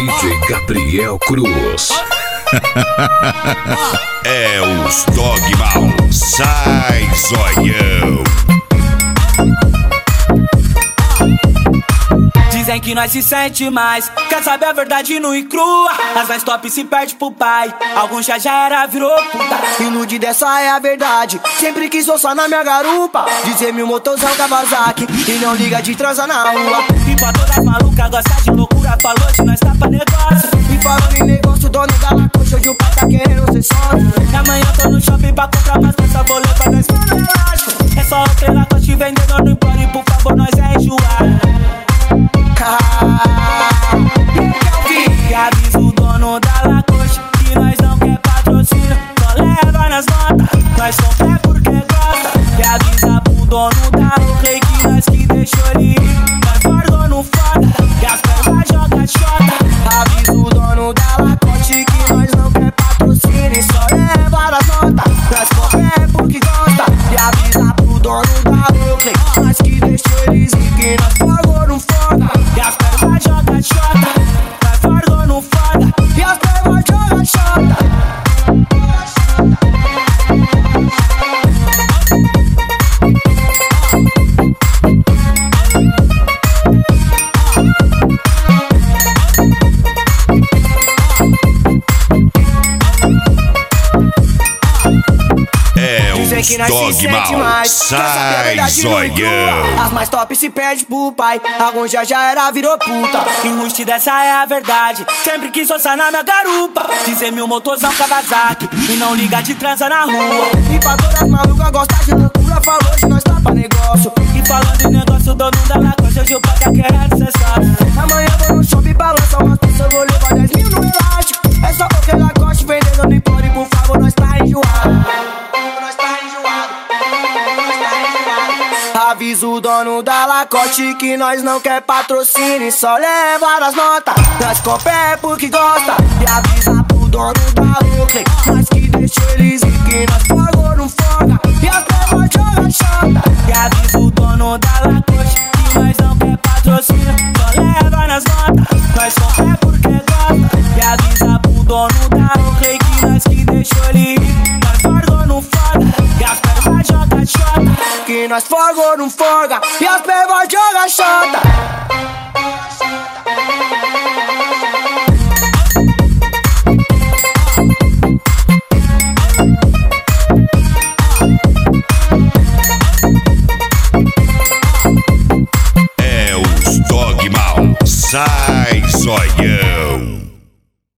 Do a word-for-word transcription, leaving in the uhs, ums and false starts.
D J Gabriel Cruz. É os Dogmal, sai zoião. Dizem que nós se sente mais, quer saber a verdade nua e crua. As mais top se perde pro pai, alguns já já era, virou puta. Ilude dessa é a verdade, sempre quis só na minha garupa. Dizer mil motorzão Kawasaki, e não liga de transar na rua. E pra todas malucas gostar de loucura, falou de nós tá pra negócio. E falando em negócio, dono da lacoste, hoje o pai tá querendo ser sócio. E amanhã tô no shopping pra comprar mais peça, vou levar nós pro elástico. É só o trem lacoste vendedor, não implore, por favor, nós é enjoado. E avisa o dono da lacoste que nós não quer patrocínio, só leva nas notas, nós compra porque gosta. E avisa pro dono da o rei que nós que deixou ele ir. Nós guardou no foda, e as pernas joga chota. Avisa o dono da lacoste que nós não quer patrocínio, só leva nas notas, nós compra porque gosta. E avisa pro dono da o rei que nós que deixou eles ir, que nós guardou no foda. E as pernas joga chota, nós guardou no foda. E as pernas joga chota. É Dizem os que nós se sente Dogmal, mais, sai zoião. As mais top se perde pro pai, alguns já já era, virou puta. Enruste dessa é a verdade, sempre quis só na minha garupa. Dizer mil motorzão Kawasaki, e não liga de transa na rua. E pra todas malucas gostar de loucura, falou de nós tá pra negócio. E falando em negócio, dono da lacoste, hoje o pai tá querendo ser sócio. Amanhã vou no shopping balança umas peças, vou levar dez mil no elástico. É só porque lacoste vendendo no implore, por favor, nós tá enjoado. Nós tá enjoado, nós tá enjoado. Avisa o dono da lacoste que nós não quer patrocínio, só leva nas notas, nós compra é porque gosta. E avisa pro dono da Oakley, nós que deixou eles ir, que nós pagou no foga. E as pernas joga chota. E avisa o dono da lacoste que nós não quer patrocínio, só leva nas notas, nós compra é porque gosta. E avisa pro dono da Oakley que nós que deixou ele ir, nós guardou no foda. E as pernas joga chota, que nós forgou não forga, e as pernas joga chota. É os Dogmal, sai zoião.